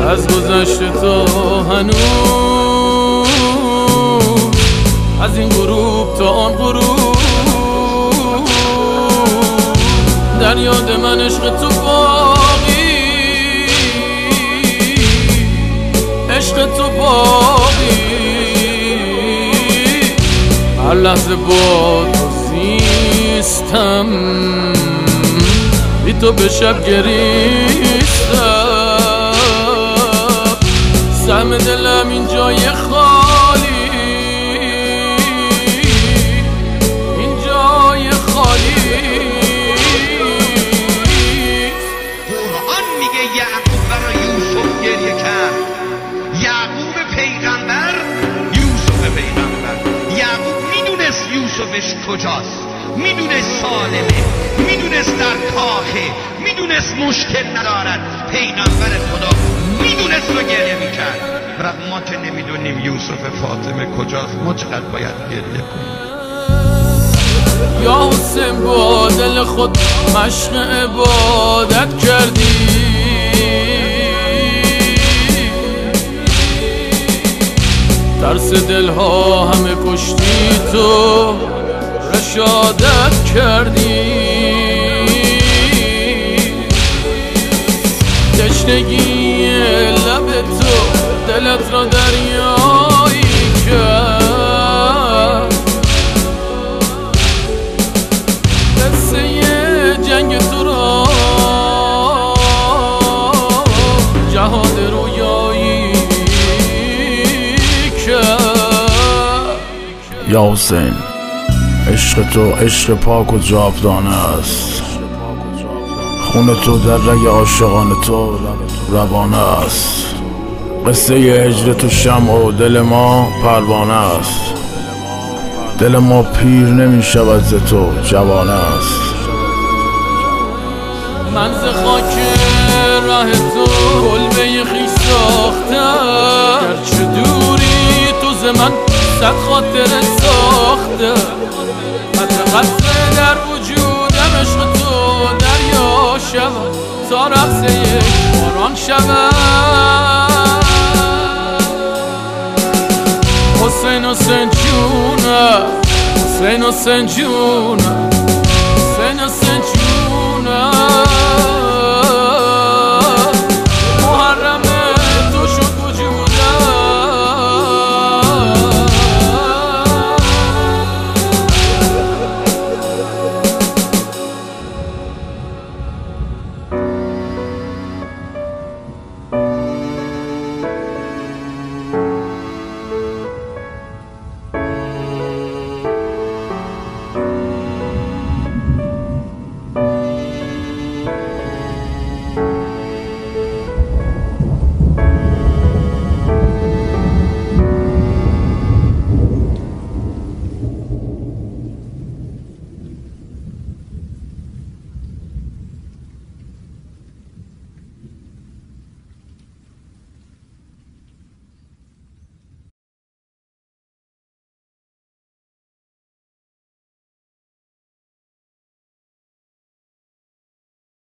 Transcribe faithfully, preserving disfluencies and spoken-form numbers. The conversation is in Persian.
از گذشته تو هنوز، از این غروب تا آن غروب، در یاد من عشق تو باقی، عشق تو باقی. هر لحظه با تو زیستم، بی تو به شب گریستم، سهم دلم این جای خالی، این جای خالی. قرآن میگه یعقوب برای یوسف گریه کرد. یعقوب پیغمبر، یوسف پیغمبر. یعقوب میدونست یوسفش کجاست، میدونست سالمه، میدونست در کاخه، میدونست مشکل ندارد. پیغمبر خدا میدونست و گریه میکرد. رب ما که نمیدونیم یوسف فاطمه کجاست، ما چقدر باید گریه کنیم؟ یا حسین با دل خود مشق عبادت کردی، ترس دلها همه کشتی تو رشادت کردی. تشنگی لب تو دلت را دریایی کرد، قصه جنگ تو را جهاد رویایی کرد. یا حسین عشق تو عشق پاک و جاودانه است، خون تو در رگ عاشقان تو روانه است. قصه هجر تو شمع و دل ما پروانه است، دل ما پیر نمی شود ز تو جوانه است. من ز خاک راه تو کلبه خویش ساختم، گرچه دوری تو ز من صد خاطر ساخته. قطره قطره در وجودم عشق تو دریا شود، تا رقص یک باران شود. حسین حسین جونه، حسین حسین جونه، حسین حسین جونه.